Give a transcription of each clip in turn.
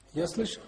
Я слышал?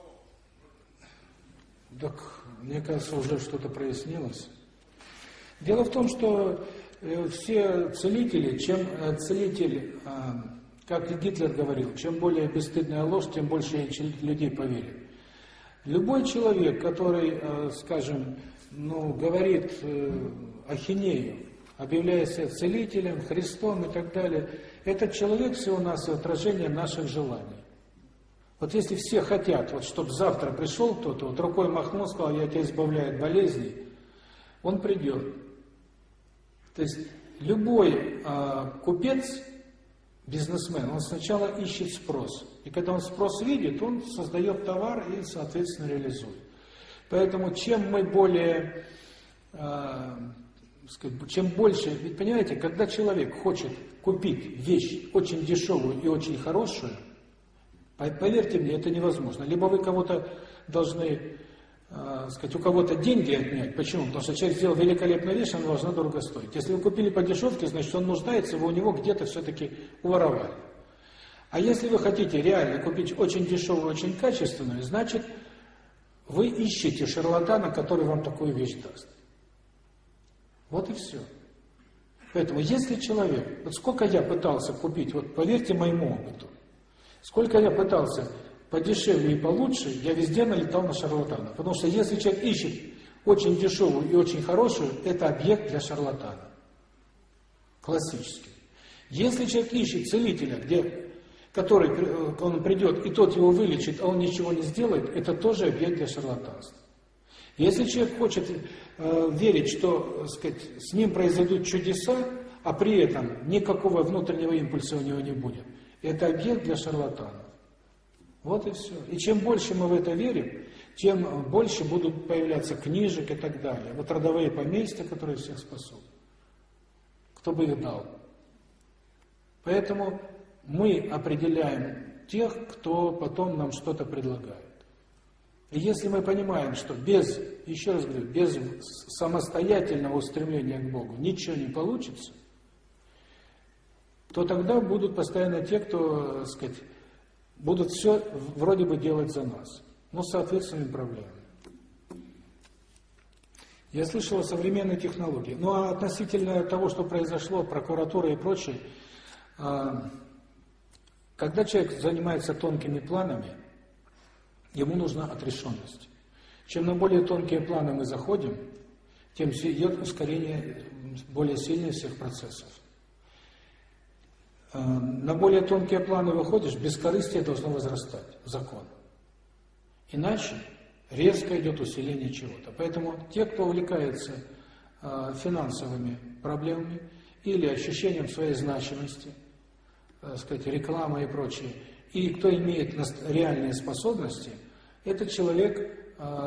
Так, мне кажется, уже что-то прояснилось. Дело в том, что все целители, чем целитель, как и Гитлер говорил, чем более бесстыдная ложь, тем больше людей поверит. Любой человек, который, скажем, говорит ахинею, объявляя себя целителем, Христом и так далее, этот человек всего-навсего отражение наших желаний. Вот если все хотят, вот чтобы завтра пришел кто-то, вот рукой махнул, сказал, я тебя избавляю от болезней, он придет. То есть любой купец, бизнесмен, он сначала ищет спрос. И когда он спрос видит, он создает товар и, соответственно, реализует. Поэтому чем мы более, чем больше, ведь понимаете, когда человек хочет купить вещь очень дешевую и очень хорошую, поверьте мне, это невозможно. Либо вы кого-то должны, у кого-то деньги отнять. Почему? Потому что человек сделал великолепную вещь, она должна дорого стоить. Если вы купили по дешевке, значит, он нуждается, вы у него где-то все-таки уворовали. А если вы хотите реально купить очень дешевую, очень качественную, значит, вы ищете шарлатана, который вам такую вещь даст. Вот и все. Поэтому, если человек, вот сколько я пытался купить, вот поверьте моему опыту, сколько я пытался подешевле и получше, я везде налетал на шарлатана. Потому что если человек ищет очень дешевую и очень хорошую, это объект для шарлатана. Классический. Если человек ищет целителя, который он придет, и тот его вылечит, а он ничего не сделает, это тоже объект для шарлатанства. Если человек хочет верить, что, с ним произойдут чудеса, а при этом никакого внутреннего импульса у него не будет, это объект для шарлатанов. Вот и все. И чем больше мы в это верим, тем больше будут появляться книжек и так далее. Вот родовые поместья, которые всех спасут. Кто бы их дал? Поэтому мы определяем тех, кто потом нам что-то предлагает. И если мы понимаем, что без, еще раз говорю, без самостоятельного устремления к Богу ничего не получится, то тогда будут постоянно те, кто, так сказать, будут все вроде бы делать за нас, но с соответственными проблемами. Я слышал о современной технологии. Ну а относительно того, что произошло, прокуратура и прочее, когда человек занимается тонкими планами, ему нужна отрешенность. Чем на более тонкие планы мы заходим, тем идет ускорение более сильное всех процессов. На более тонкие планы выходишь, бескорыстие должно возрастать, закон. Иначе резко идет усиление чего-то. Поэтому те, кто увлекается финансовыми проблемами или ощущением своей значимости, реклама и прочее, и кто имеет реальные способности, этот человек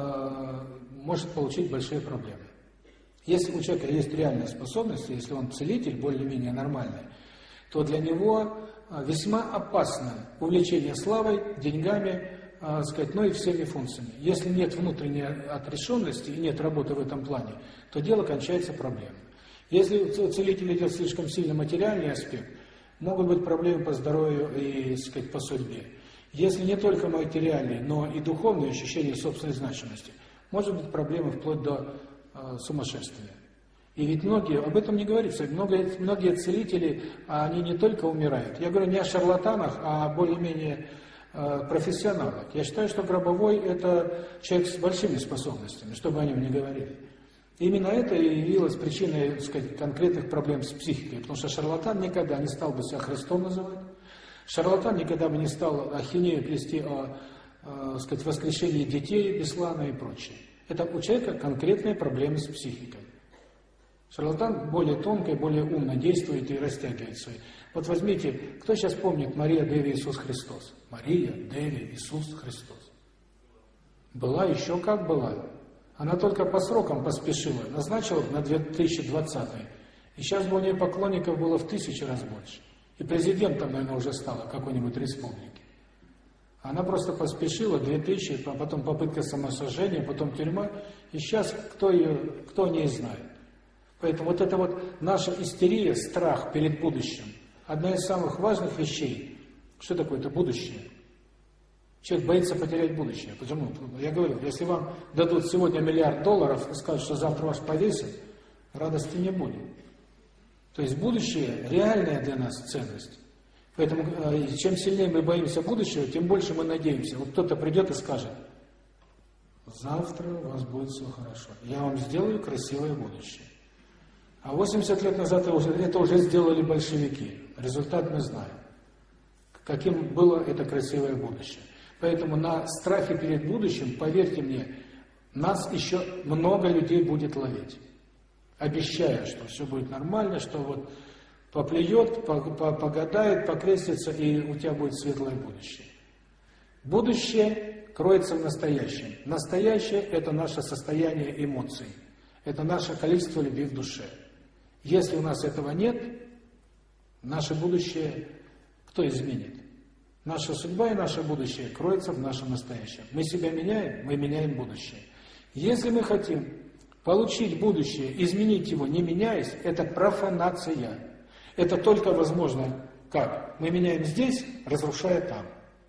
может получить большие проблемы. Если у человека есть реальные способности, если он целитель более-менее нормальный, то для него весьма опасно увлечение славой, деньгами, ну и всеми функциями. Если нет внутренней отрешенности и нет работы в этом плане, то дело кончается проблемой. Если у целителя идет слишком сильно материальный аспект, могут быть проблемы по здоровью и, по судьбе. Если не только материальные, но и духовные ощущения собственной значимости, может быть проблемы вплоть до сумасшествия. И ведь многие, об этом не говорится, многие целители, они не только умирают. Я говорю не о шарлатанах, а о более-менее профессионалах. Я считаю, что Гробовой – это человек с большими способностями, чтобы о нем не говорили. Именно это и явилось причиной, конкретных проблем с психикой, потому что шарлатан никогда не стал бы себя Христом называть, шарлатан никогда бы не стал ахинею плести о, воскрешении детей, Беслана и прочее. Это у человека конкретные проблемы с психикой. Шарлатан более тонко и более умно действует и растягивает свои. Вот возьмите, кто сейчас помнит Мария, Деви, Иисус Христос? Мария, Деви, Иисус Христос. Была еще как была. Она только по срокам поспешила, назначила на 2020. И сейчас бы у нее поклонников было в 1000 раз больше. И президентом, наверное, уже стала какой-нибудь республики. Она просто поспешила, 2000, а потом попытка самосожжения, потом тюрьма. И сейчас кто о ней знает. Поэтому вот эта вот наша истерия, страх перед будущим, одна из самых важных вещей. Что такое это будущее? Человек боится потерять будущее. Почему? Я говорю, если вам дадут сегодня $1 миллиард и скажут, что завтра вас повесят, радости не будет. То есть будущее – реальная для нас ценность. Поэтому чем сильнее мы боимся будущего, тем больше мы надеемся. Вот кто-то придет и скажет: завтра у вас будет все хорошо, я вам сделаю красивое будущее. А 80 лет назад это уже сделали большевики. Результат мы знаем. Каким было это красивое будущее. Поэтому на страхе перед будущим, поверьте мне, нас еще много людей будет ловить. Обещая, что все будет нормально, что вот поплюет, погадает, покрестится, и у тебя будет светлое будущее. Будущее кроется в настоящем. Настоящее – это наше состояние эмоций. Это наше количество любви в душе. Если у нас этого нет, наше будущее кто изменит? Наша судьба и наше будущее кроется в нашем настоящем. Мы себя меняем, мы меняем будущее. Если мы хотим получить будущее, изменить его, не меняясь, это профанация. Это только возможно как? Мы меняем здесь, разрушая там.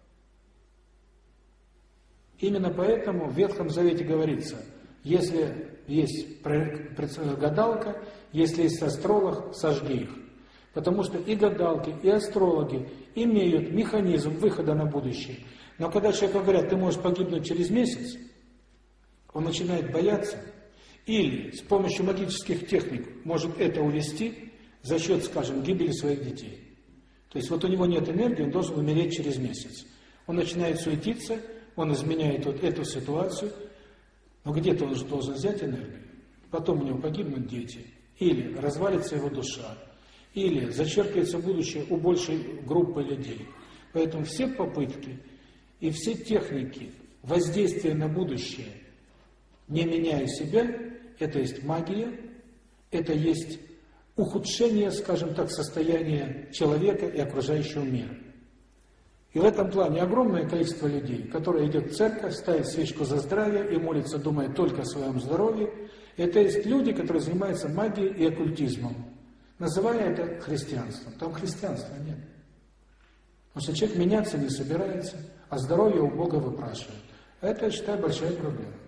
Именно поэтому в Ветхом Завете говорится, если есть гадалка, если есть астролог, сожги их. Потому что и гадалки, и астрологи имеют механизм выхода на будущее. Но когда человеку говорят, ты можешь погибнуть через месяц, он начинает бояться, или с помощью магических техник может это увести за счет, скажем, гибели своих детей. То есть вот у него нет энергии, он должен умереть через месяц. Он начинает суетиться, он изменяет вот эту ситуацию, но где-то он же должен взять энергию. Потом у него погибнут дети, или развалится его душа, или зачеркивается будущее у большей группы людей. Поэтому все попытки и все техники воздействия на будущее, не меняя себя, это есть магия, это есть ухудшение, скажем так, состояния человека и окружающего мира. И в этом плане огромное количество людей, которые идет в церковь, ставит свечку за здравие и молится, думая только о своем здоровье, это есть люди, которые занимаются магией и оккультизмом, называя это христианством. Там христианства нет. Потому что человек меняться не собирается, а здоровье у Бога выпрашивает. Это, я считаю, большая проблема.